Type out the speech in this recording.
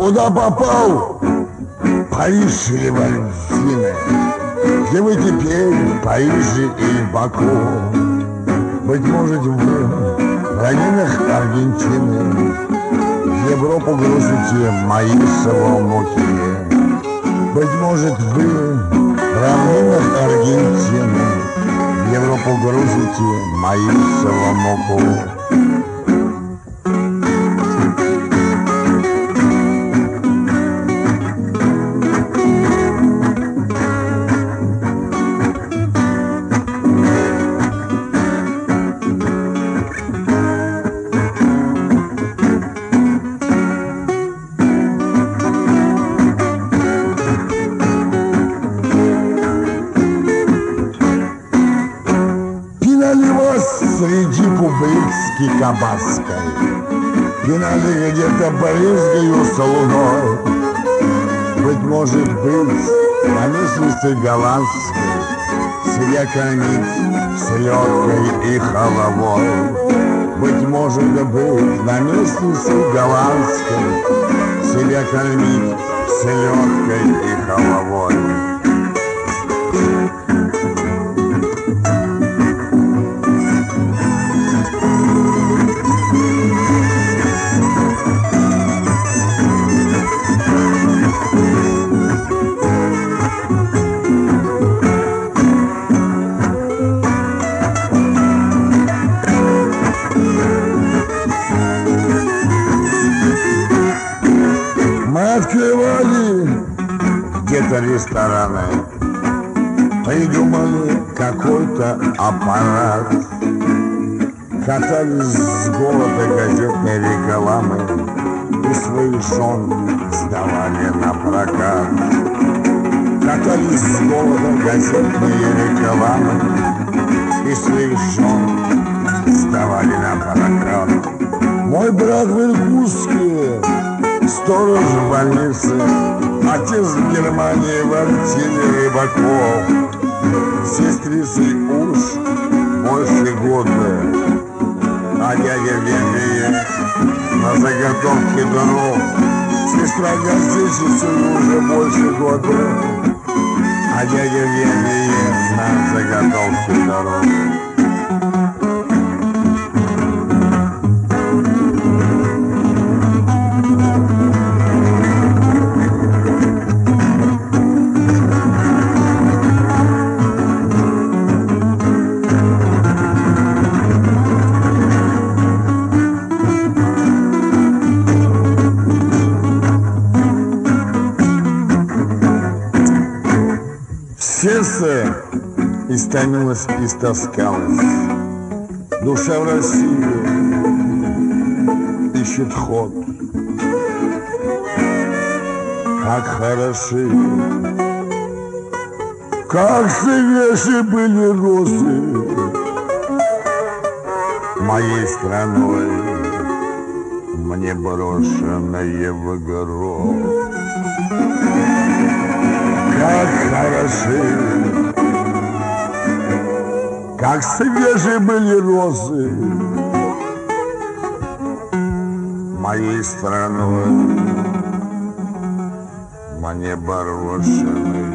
Куда попал? Париж или Вальдина? Где вы теперь, в Париже или в Баку? Быть может, вы в равнинах Аргентины в Европу грузите мои соломуки. Быть может, вы в равнинах Аргентины в Европу грузите мои соломуку. Среди публицки кабацкой, пинали где-то брызгаю с луной. Быть может быть, на местности голландской себя кормить селедкой и халавой. Быть может быть, на местности голландской себя кормить селедкой и халавой. Открывали где-то рестораны, придумали какой-то аппарат, катались с голода газетной рекламы и своих жен сдавали на прокат. Катались с голода газетные рекламы и своих жен сдавали на прокат. Мой брат в Иркутске сторож в больнице, отец в Германии в артели рыбаков, сестрицей уж больше года, а дядя в Венгрии на заготовке дров. Сестра горчичницей уже больше года, а дядя в Венгрии на заготовке дров. Сердце истомилось, истоскалось. Душа в Россию ищет ход. Как хороши, как свежи были розы моей страной, мне брошенные в гроб. Как хороши, как свежие были розы моей страной, мне брошенные